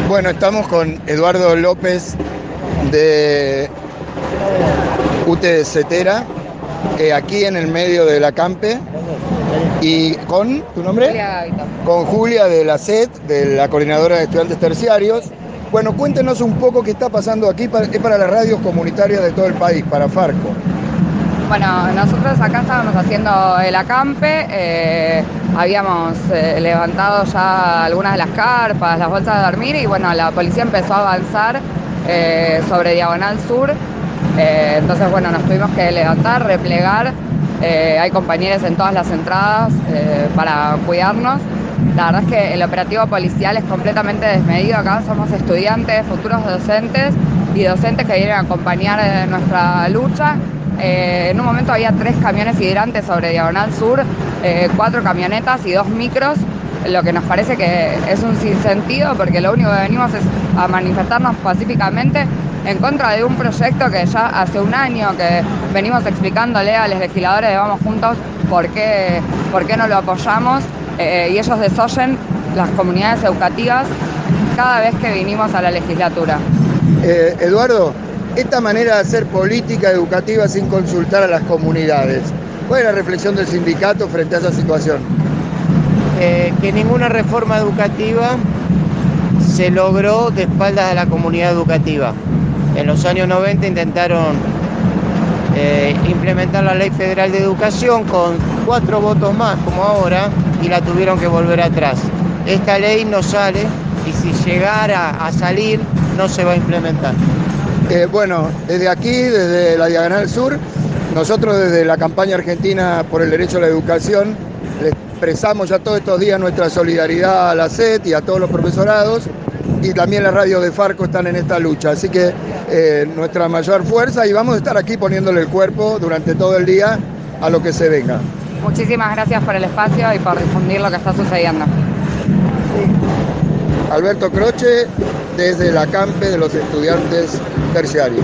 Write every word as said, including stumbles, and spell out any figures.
Bueno, estamos con Eduardo López de U T Cetera, eh, aquí en el medio de la Campe, y con, ¿tu nombre? Julia Gaito. Con Julia de la C E T, de la Coordinadora de Estudiantes Terciarios. Bueno, cuéntenos un poco qué está pasando aquí, para, es para las radios comunitarias de todo el país, para Farco. Bueno, nosotros acá estábamos haciendo el acampe, eh, habíamos eh, levantado ya algunas de las carpas, las bolsas de dormir y bueno, la policía empezó a avanzar eh, sobre Diagonal Sur, eh, entonces bueno, nos tuvimos que levantar, replegar, eh, hay compañeros en todas las entradas eh, para cuidarnos. La verdad es que el operativo policial es completamente desmedido. Acá somos estudiantes, futuros docentes y docentes que vienen a acompañar en nuestra lucha. Eh, en un momento había tres camiones hidrantes sobre Diagonal Sur, eh, cuatro camionetas y dos micros, lo que nos parece que es un sinsentido porque lo único que venimos es a manifestarnos pacíficamente en contra de un proyecto que ya hace un año que venimos explicándole a los legisladores de Vamos Juntos por qué, por qué no lo apoyamos. Eh, y ellos desoyen las comunidades educativas cada vez que vinimos a la legislatura. Eh, Eduardo, esta manera de hacer política educativa sin consultar a las comunidades, ¿cuál es la reflexión del sindicato frente a esa situación? Eh, que ninguna reforma educativa se logró de espaldas de la comunidad educativa. En los años noventa intentaron eh, implementar la Ley Federal de Educación con cuatro votos más, como ahora, y la tuvieron que volver atrás. Esta ley no sale y si llegara a salir no se va a implementar. Eh, bueno, desde aquí, desde la Diagonal Sur, nosotros desde la campaña argentina por el derecho a la educación, le expresamos ya todos estos días nuestra solidaridad a la C E T y a todos los profesorados, y también las radios de Farco están en esta lucha, así que eh, nuestra mayor fuerza, y vamos a estar aquí poniéndole el cuerpo durante todo el día a lo que se venga. Muchísimas gracias por el espacio y por difundir lo que está sucediendo. Alberto Croce, desde la Campe de los Estudiantes Terciarios.